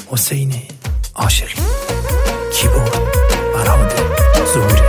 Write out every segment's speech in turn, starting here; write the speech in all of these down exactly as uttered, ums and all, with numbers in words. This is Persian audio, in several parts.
حسین عاشقی، کیبورد فرهاد ظهوریان.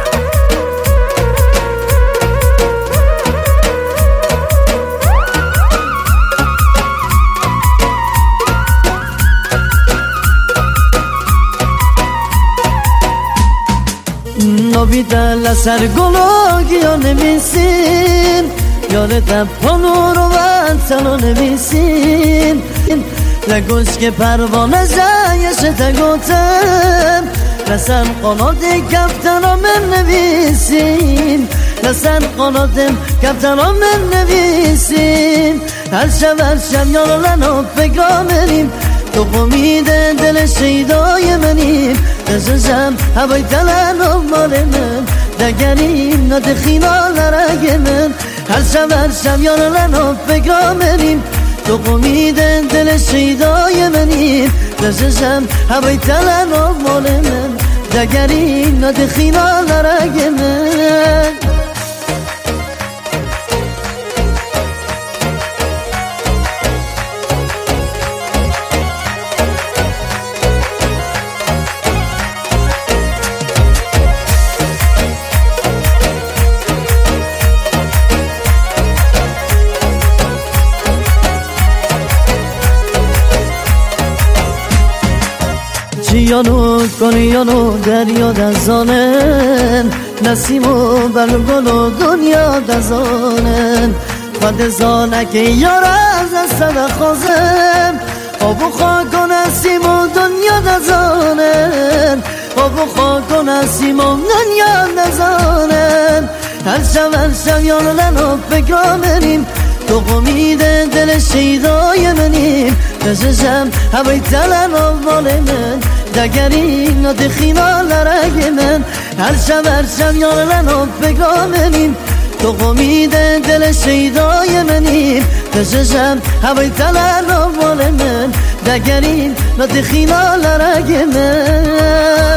نویده لسر گلوگی یا نمیسین یادت پانو رو ونسانو نمیسین لگوش که پروانه زایش تگوتم لسر قناتی کفتنو من نویسین لسر قناتم کفتنو من نویسین هر شب هر شب یارو لنو فکر منیم تو قمیده دل شیدای منیم دززم هوای تلنو مال من دگریم ندخینا لرگ من هر شب هر شب یارو لنو فکر منیم تو قمیده دل شیدای منیم دززم هوای تلنو مال من دگریم ندخینا لرگ من چیانو کنیانو دریا دزانن نسیم و بلگل و دنیا دزانن خود زانک یار از دست خوزم آب و خاک و نسیم و دنیا دزانن آب و خاک و نسیم و دنیا دزانن هر شب هر شب یار لنو فکر منیم تو قمیده دل شیدای منیم دززم هوای تلن و مال من دگرین و دخینا لرگ من هر شب هر شب یار لنو فکر منیم تو قمیده دل شیدای منیم دززم هوای تلن و مال من دگرین و دخینا لرگ من